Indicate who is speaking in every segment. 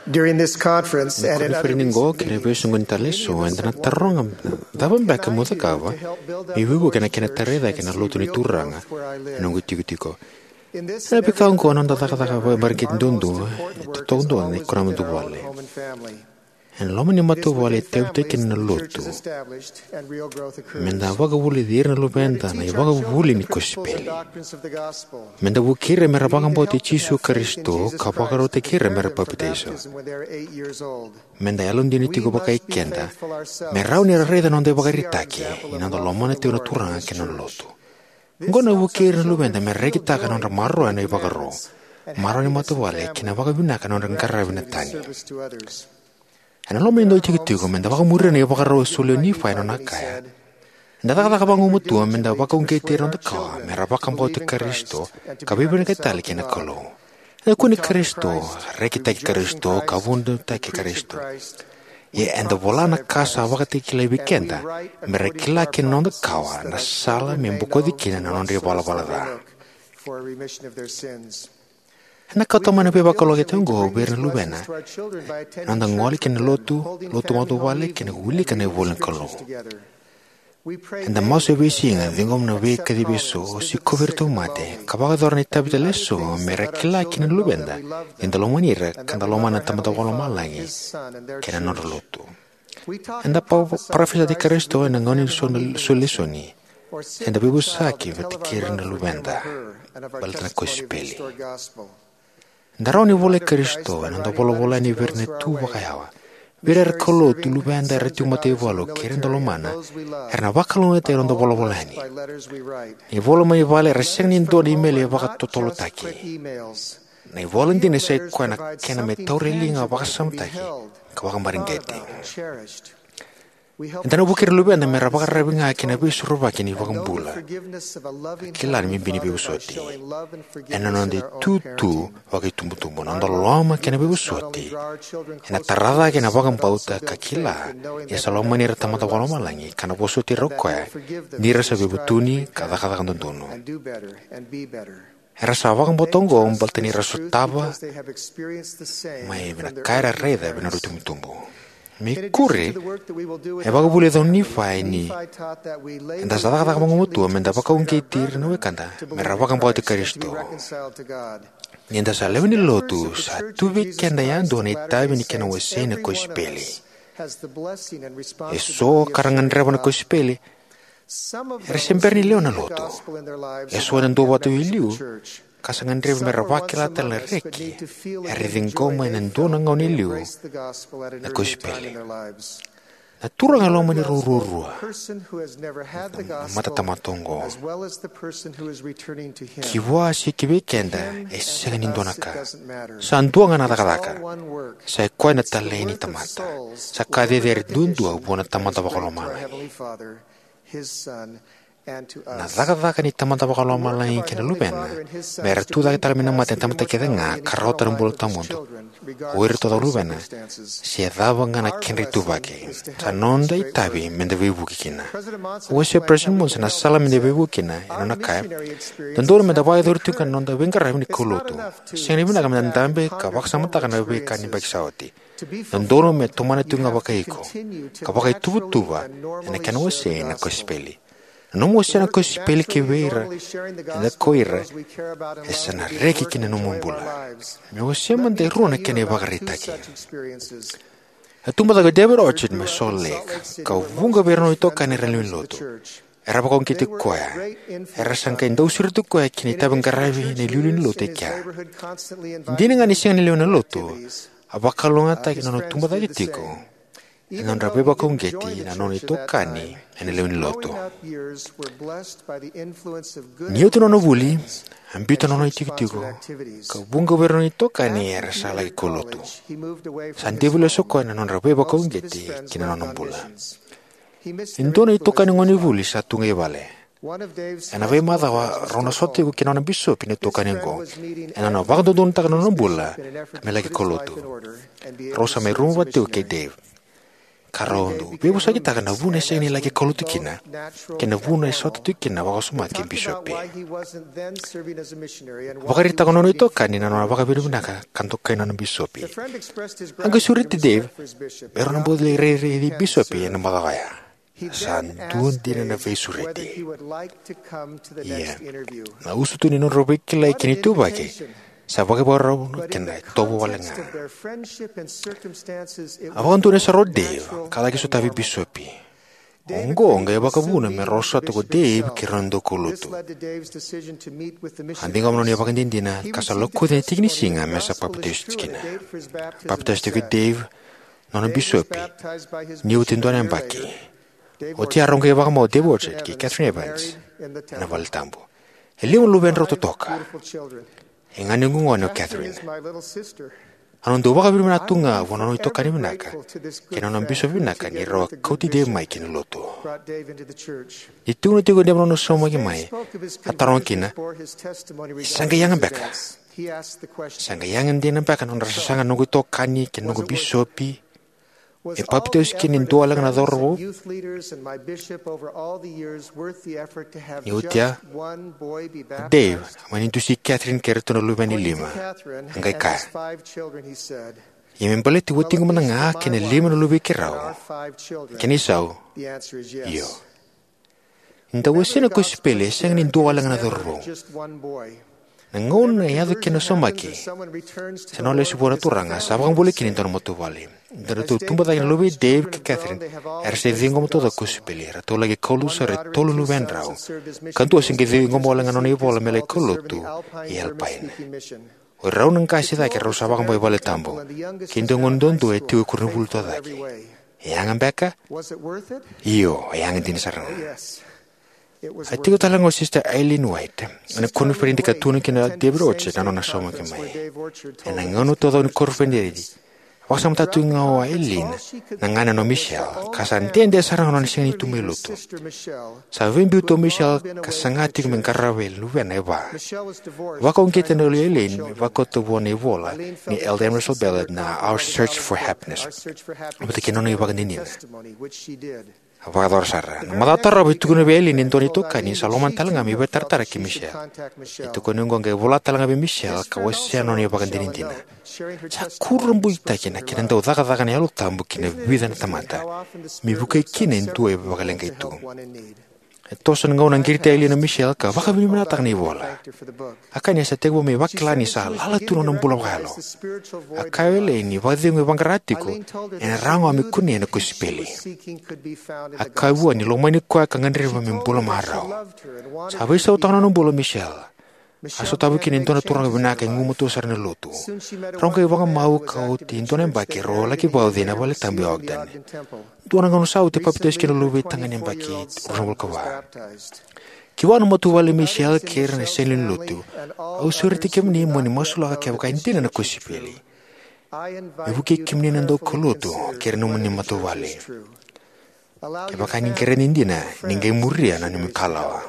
Speaker 1: During this conference and in other
Speaker 2: Go kene beso ngon taleso and na tarong davam back mo ta kawa mi wigo kena tareda kena lotu ni turanga nungu tiko e pika un kono da taka barkit dundu to ndo ne kona mu wale en lo mani matu wale teute kena lotu menda waga wuli dirna lo benda na waga wuli ni kospeli menda wukire mera waga mboti Jesu Kristo ka waga rote kire mera papiteso menda yalon dini tigo bakai kenda mera uni reda non de waga ritaki inando lo mane te una turanga kena lotu ngona wukire lo benda mera kitaka non marro ane waga ro marro ni matu wale kena waga binaka non ngara binatani ana lo mendo tigo menda waga murre ne waga ro solo ni fa non akaya ndaka bangu mutu menda waga unke tero ndaka mera waga mboti Kristo ka bibene ketali kena kolo e kuni Kristo rekita Kristo ka wundu ta Kristo ye enda volana casa waga te kila weekenda mera kila kena ndaka na sala membuko dikina non ri bala da na kata mana pe bakalo ke tengo berna lubena nanda ngoli ken lotu matu wale ken wuli ken volen kalo anda mose visinga dingom na ve kadi beso si coverto mate kabaga dorne tabita leso merakila ken lubenda enda lo manira kanda lo mana tamata wala malangi ken non lotu anda profesa di Cristo en ngoni solisoni enda bibu saki vete kirna lubenda baltra kospeli Daroni vole Kristo e non dopo lo volani verne tu vakayawa. Virer kolo tu lubenda retu mate volo kirendo lo mana. Erna vakalo te non dopo lo volani. I volo mai vale resegni do di email vaka totolo taki. Nei volentine sei kwana kena me torelinga vaka samtaki. Ka vaka maringeti. Entano bukir lubenda mera vaka rebinga kena bisu roba kini vaka mbula. Kilan mi bini biusoti. Ena non di tutu vaka tumbu nando loma kena biusoti. Ena tarada kena vaka mbauta kakila. Ya saloma nira tamata wala malangi kana bosoti rokoe. Nira sa bibutuni kada kantontono. Era sa vaka mbotongo mbaltani rasutaba. Mai bina kaira reda bina rutumtumbu. Me kure e vaga bule doni faini nda sada kada mo mutu menda vaka un kitir no kanda me ravaga mboti Kristo nda sa levni lotu sa tu weekend ya doni tabi ni kena wesene ko speli e so karangan revana ko speli resemperni leona lotu e so ndo watu iliu kasangan reve meravakila tele reki eridingoma nendona ngoni liu na kospeli na turanga loma ni rururua mata tamatongo kiwa si kibekenda esegani ndonaka sanduanga na dakadaka sa kwa na taleni tamata sa kade der dundu bona tamata bakoloma na daga ni tamata bakalo malai kena lubena mertu daga talamina mate tamata kedenga karota rumbul tamundo uir todo lubena si dava ngana kenri tubake sanonda itabi mende bibukina wese president mo na sala mende bibukina enona kai dondor menda bai dortu kan nonda vengar ni koloto seni bina kam ndambe ka baksamata kana be kan baksauti dondor me tomane tunga bakaiko ka bakai tubutuba ene kan wese na kospeli no mo sena kospeli ke vera na koira esana reki kina no mumbula me wese mande runa kene bagarita ki atumba daga David Orchard me sol lake ka vunga verno ito kan relin loto era ba kon kiti koya era sanka ndo sirtu koya kini tabang garavi ne lulin lote kya dini ngani sing ne leona loto abakalonga ta kino tumba daga tiko non rabeba con geti na non itokani ene leoni loto Newton no vuli ambito non itiko ka bungo verno itokani era sala ikoloto sandevule soko na non rabeba con geti kina non bula indona itokani ngoni vuli satunga vale ena ve mada wa rona sote kina non biso pine tokani ngo ena no vagdo don ta non bula mela ikoloto rosa me rumba te ke Dave karondo be busa kita kana vuna seni lagi kolutukina kena vuna isota tukina wakasumat ke bishopi wakari takonono ito kanina na wakabirunaka kanto kaina na bishopi angka suriti Dave meron bodle re di bishopi na magaya santuan din na fe suriti na usutu ni non robek lai kini tubake sa wake borro kena tobo walenga avantu ne sarod Dave kala ki sutavi bishopi ongo nga bakabuna me rosa to Dave kirando kolutu andinga mono ne bakandindina kasalo kude tiknisinga mesa papatestkina papatestik Dave non bishopi niutin dona mbaki oti aronga bakamo Dave ki Catherine Evans na valtambo elimu luben roto toka ingani ngungwana Catherine anondo waka birumana tunga wono ito kaniminaka kena no bishopi naka ni ro koti Dave mai kini loto itu no tigo Dave no somo ki mai ataron kina sanga yang beka sanga yang ndina beka no rasa sanga no ito kani kena no bishopi e papiteus kini ndo ala na dorbo Yutia Dave mani tu si Catherine kerto no lubani lima ngai ka yemembale ti wotingo mananga kene lima no lubi kirao keni sau yo nda wesena ko spele sang ni ndo ala na dorbo ngon ya do keno somaki seno le subora turanga sabang bole kini tono moto vale ndero tu tumba dai lobi Dave ke Catherine erse dingo moto da kuspelera to lagi kolusa re tolu luben rao kantu singe dingo mola ngano ni bola mele kolutu e alpain o rao nang kasi da ke rosa bang boy vale tambo kindo ngondon do e tu kurnu bulto da ki yang ambeka iyo yang din sarang Atigo talango sister Eileen White, ana konferenti ka tunu kina Dave Roche na soma ke mai. Ena ngono todo ni konferenti. Wasam tatu ngawa Eileen, nangana no Michelle, kasantende sarang no sini tumeluto. Sa vimbi to Michelle kasangati mengkarawe luwen eba. Wako ngite no Eileen, wako to wone vola ni Elder Russell Ballard na Our Search for Happiness. But kino no ibagandinin. Wakador sara. Madatara bitu kono beli nintoni toka ni Saloman talanga mi betartara ki Michelle. Itu kono ngonge vola talanga bi Michelle ka wesya no ni bakandintina. Sakurum buita kina kina ndo daga ni alu tambu kina vida na tamata. Mi bukai kina ntu e bakalenga itu. Tosan ngona ngirta Eileen na Michelle ka baka bi minata ni vola. Akanya sa tegbo me baklani sa lala tuno ng bulo halo. Akawele ni wadhi ng bangratiko en rango ami kuni na kuspeli. Akawa ni lomani kwa kangandri wa mimbulo marao. Sabi sa utang ng bulo Michelle. Aso tabu kini intona turang binaka ngumuto sar na luto. Rongka ibang mau kau ti intona mbaki ro lagi bau dina balik tambi ogdan. Tuana ngono sau te papitos kina lubi tangan yang baki urang kawa. Kiwan mo tu wali Michelle kira na selin luto. Au surti kemni mo ni masula ka ka intina na kusipeli. Ibuki kemni nando koluto kira no ni matu wali. Kebaka ni kira nindina ningai muria na ni kalawa.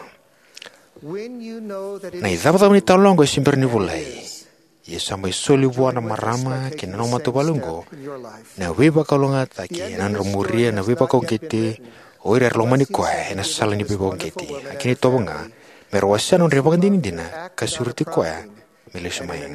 Speaker 2: Na idaba ni talongo simper ni vulai. Ye sampai soli buana marama kina no matu balungo. Na weba kalonga taki na muria na weba kongkete. Oira lomani kwa na sala ni bebo kongkete. Akini tobonga merwasa non reba kandini dina kasurti kwa melesumai.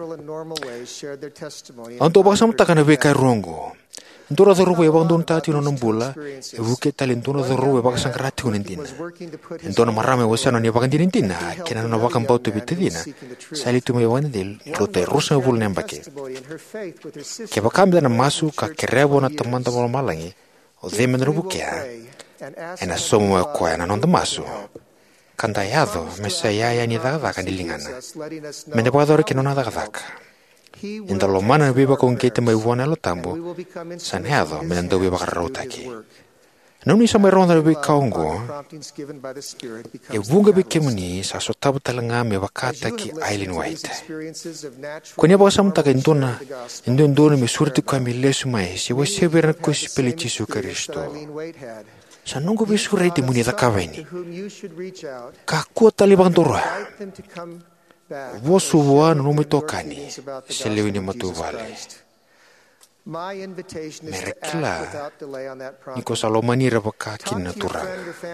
Speaker 2: Anto basam takana beka rongo. Ndora do ruwe bang don tati no nombula e buke talentuna do ruwe bang sangrati unentina ndona marame wasano ni bang dinentina kena no bang bautu bitedina sali tu me wandel rote rosa vulne mbake ke bakam dana masu ka kerebo na tamanda mo malangi o de men rubukia ena somo kwa na non masu kandayado mesaya ya ni daga kandilingana mene podor ke no nada daga Inda lo mana biba con kete mai buona lo tambo saneado menando biba karotaki non ni sama ronda bi kaungo e bunga bi kemuni sa sotabu talanga me bakata ki Eileen White konya ba sam taka indona indona me surti kwa mi lesu mai si wa severa ko speliti su Kristo sa nungo bi surrete muni da kaveni ka ko talibang dora Vosu wana no me tokani se lewini matu vale Merekla niko salomani rabaka kina turang.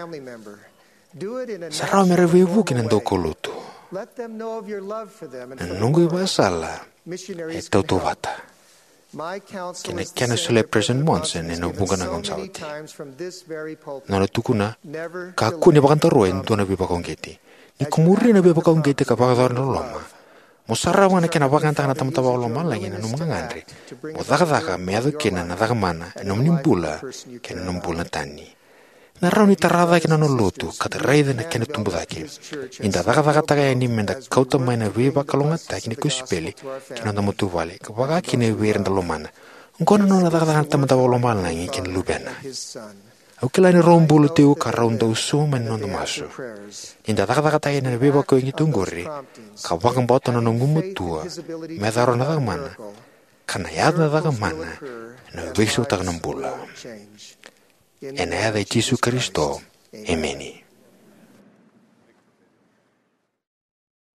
Speaker 2: Sarau merevevu kina ndokolutu. Nunggu ibasala etau tuvata. Kena sule President Monson eno bungana ngonsauti. Nana tukuna kaku ne bakantaroen tuana bibakongeti. Ni kumuri na bibakongeti kapakador na loma. Mosara wana kena bakantana tamatawa loma lagi na numangandri. Modaka meado kena nadaka mana eno mnimbula kena numbula tani. Narau ni tarada kena no lutu katareida na kena tumbudaki. Inda daka taga ni menda kauta maina viva kalongata kini kusipeli kena ndamutu vale kapaka kini wirenda lomana. Ngona no daka tamatawa loma lagi kena lubena. Ukila ni rombulu tiu karaunda usuma no masu. Inda daka taga ni viva ko ingi tunguri kapaka mbota no ngumutua medaro na daka mana. Kana yada daka mana no visu taga nambula. En de Jesu Cristo. Amén.